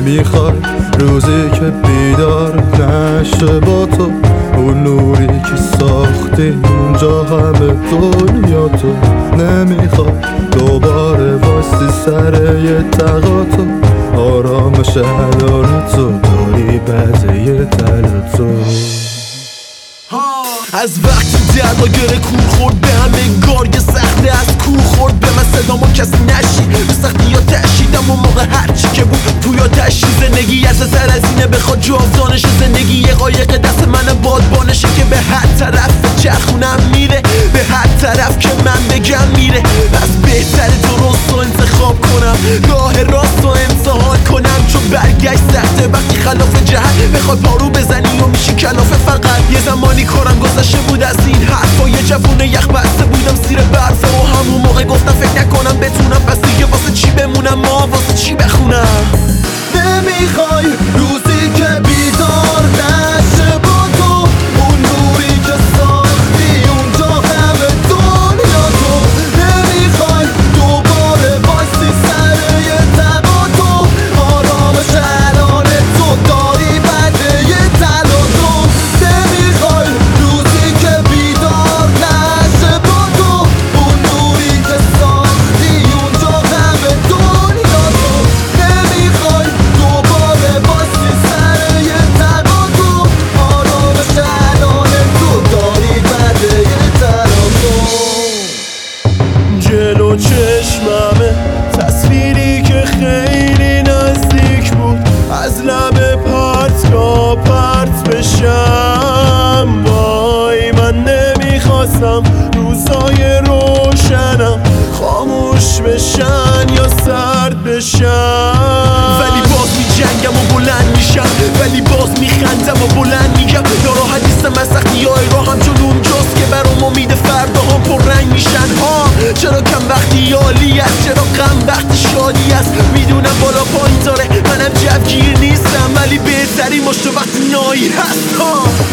نمیخوای روزی که بیدار نشه با تو، اون نوری که ساختی اونجا همه دنیا تو. نمیخوای دوباره واستی سر یه تقاطع، آرامش الان تو داری بعضه تل تو. از وقتی درواگر کور خورد به همه یه سخته از کور خورد به من صدامو کسی نشید به سختی یا تشیدم و موقع هرچی که بود توی آتشی. زندگی از سر از اینه بخواد جاودانشه، زندگی یه قایق دست من بادبانشه که به هر طرف چرخونم میره، به هر طرف که من بگم میره. پس بهتر درست رو انتخاب کنم، راه راست رو امتحان کنم، چون برگشت سخته وقتی خلاف جهت بخوای پارو بزنی و میشی کلافه. فقط یه زمانی کارم گذشته بود از این حرفا، یه جوونه یخ بسته بودم زیر برفه و همون موقع گفتم فکر نکنم بتونم، پس دیگه واسه چی بمونم ما واسه چی بخونم. نمیخوای روزی که بیدار نشه با تو، اون نوری که ساختی اونجا همه دنیا تو. نمیخوای دوباره واستی سر یه تقاطع، آرامش الان تو داری بده یه طلا تو. نمیخوای روزی که بیدار نشه با تو، اون نوری که ساختی اونجا همه دنیا تو. نمیخوای دوباره واستی سر یه تقاطع، آرامش الان تو داری بده یه طلا تو. جلو چشممه تصویری که خیلی نزدیک بود، از لب پرت یا پرت بشم. وای من نمیخواستم روزای روشنم خاموش بشن یا سرد بشن، ولی باز میجنگم و بلند میشم، ولی باز میخندم و بلند میگم ناراحت نیستم از سختی های راهم، چون اونجاست که برام امید فردا هم پررنگ میشن. چرا کم وقتی عالی است، چرا غم وقتی شادی است. میدونم بالا پایین داره منم جوگیر نیستم، ولی بهتری مشت وقتی نایی هست.